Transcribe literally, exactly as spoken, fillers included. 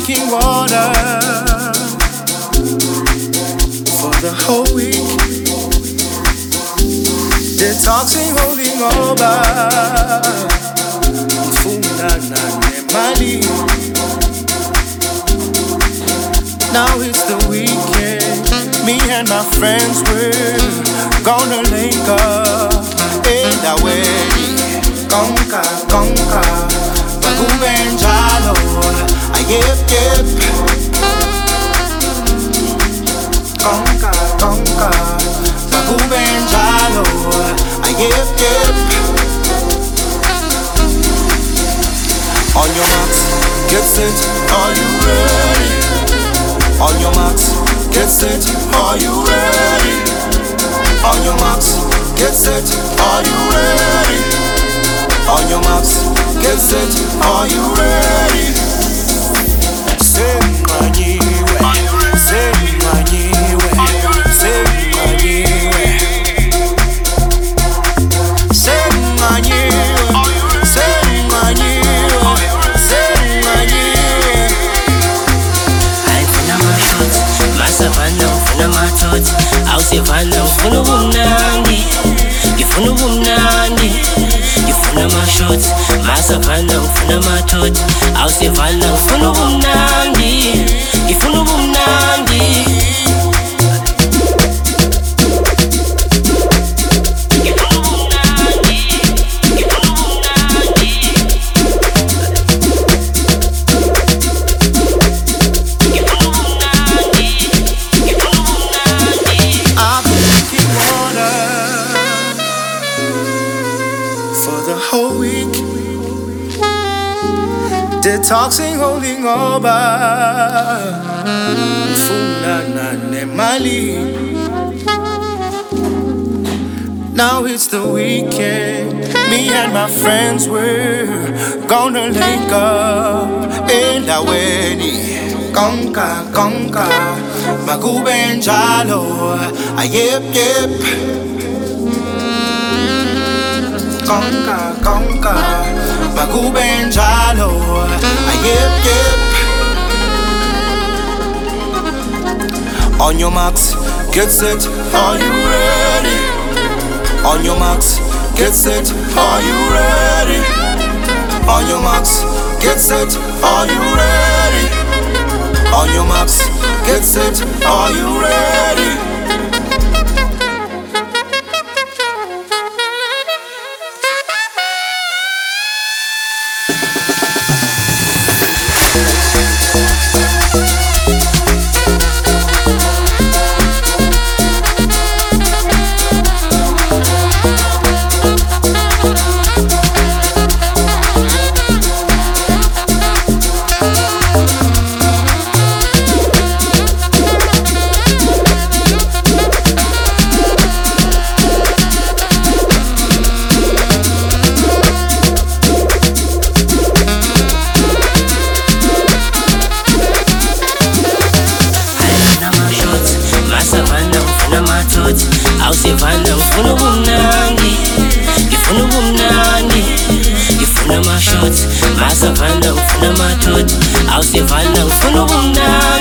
drinking water for the whole week. Detoxing, holding over. Mfuna nemali. Now it's the weekend. Me and my friends we're gonna link up in the wedding. Conca, conca, bagubenjalo. Yep, yep. Conca, conca, bagubenjalo. Yep, yep. On your marks, get set, are you ready? On your marks, get set, are you ready? On your marks, get set, are you ready? On your marks, get set, are you ready? Senganyiwe, senganyiwe, senganyiwe, senganyiwe, senganyiwe, senganyiwe. Ayifuna amashots, masavana ufuna amathot. Awusivana ufuna ubumnandi, ngifuna ubumnandi. Ngifuna amashots, masavana ufuna amathot. Awusivana ufuna ubumnandi, ngifuna ubumnandi. Detoxing, holding over. Mfuna nemali. Now it's the weekend. Me and my friends we're gonna link up in the wedding. Conca, conca, bagubenjalo. Yep, yep. Conca, conca, bagubenjalo. Yep, yep. On your marks, get set, are you ready? On your marks, get set, are you ready? On your marks, get set, are you ready? On your marks, get set, are you ready? Awusivana ufuna ubumnandi, ngifuna ubumnandi. Ngifuna amashots, masavana ufuna amathot. Awusivana ufuna ubumnandi.